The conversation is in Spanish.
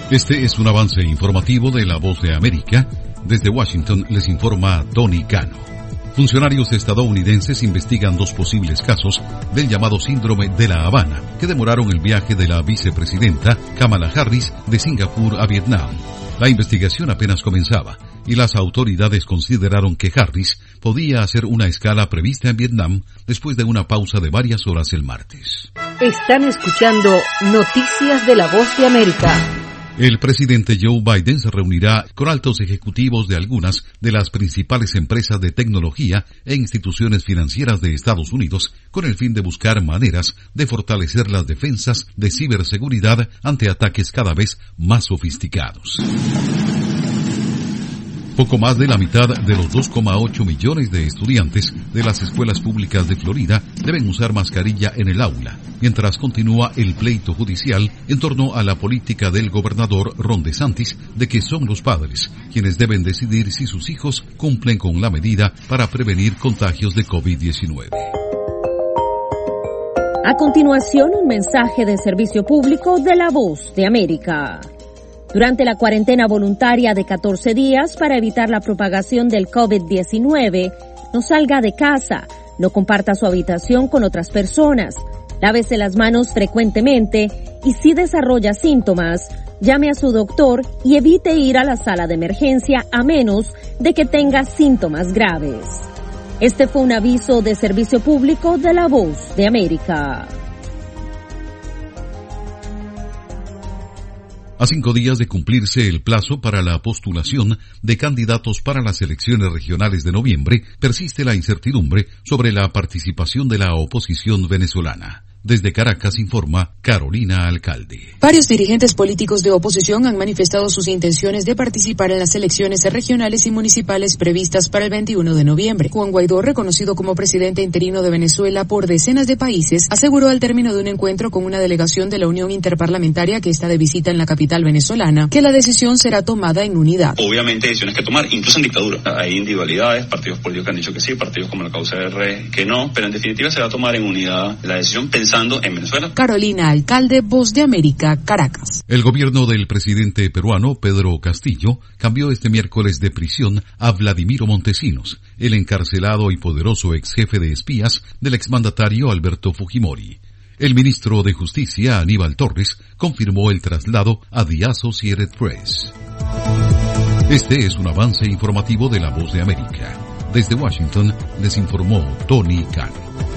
Este es un avance informativo de La Voz de América. Desde Washington les informa Tony Cano. Funcionarios estadounidenses investigan 2 posibles casos del llamado síndrome de La Habana, que demoraron el viaje de la vicepresidenta Kamala Harris de Singapur a Vietnam. La investigación apenas comenzaba y las autoridades consideraron que Harris podía hacer una escala prevista en Vietnam después de una pausa de varias horas el martes. Están escuchando Noticias de La Voz de América. El presidente Joe Biden se reunirá con altos ejecutivos de algunas de las principales empresas de tecnología e instituciones financieras de Estados Unidos con el fin de buscar maneras de fortalecer las defensas de ciberseguridad ante ataques cada vez más sofisticados. Poco más de la mitad de los 2,8 millones de estudiantes de las escuelas públicas de Florida deben usar mascarilla en el aula, mientras continúa el pleito judicial en torno a la política del gobernador Ron DeSantis de que son los padres quienes deben decidir si sus hijos cumplen con la medida para prevenir contagios de COVID-19. A continuación, un mensaje de servicio público de La Voz de América. Durante la cuarentena voluntaria de 14 días para evitar la propagación del COVID-19, no salga de casa, no comparta su habitación con otras personas, lávese las manos frecuentemente y si desarrolla síntomas, llame a su doctor y evite ir a la sala de emergencia a menos de que tenga síntomas graves. Este fue un aviso de servicio público de La Voz de América. A 5 días de cumplirse el plazo para la postulación de candidatos para las elecciones regionales de noviembre, persiste la incertidumbre sobre la participación de la oposición venezolana. Desde Caracas informa Carolina Alcalde. Varios dirigentes políticos de oposición han manifestado sus intenciones de participar en las elecciones regionales y municipales previstas para el 21 de noviembre. Juan Guaidó, reconocido como presidente interino de Venezuela por decenas de países, aseguró al término de un encuentro con una delegación de la Unión Interparlamentaria que está de visita en la capital venezolana que la decisión será tomada en unidad. Obviamente hay decisiones que tomar, incluso en dictadura. Hay individualidades, partidos políticos que han dicho que sí, partidos como la Causa R que no, pero en definitiva se va a tomar en unidad la decisión pensando en Venezuela. Carolina Alcalde, Voz de América, Caracas. El gobierno del presidente peruano Pedro Castillo cambió este miércoles de prisión a Vladimiro Montesinos, el encarcelado y poderoso ex jefe de espías del exmandatario Alberto Fujimori. El ministro de Justicia, Aníbal Torres, confirmó el traslado a The Associated Press. Este es un avance informativo de La Voz de América. Desde Washington les informó Tony Cano.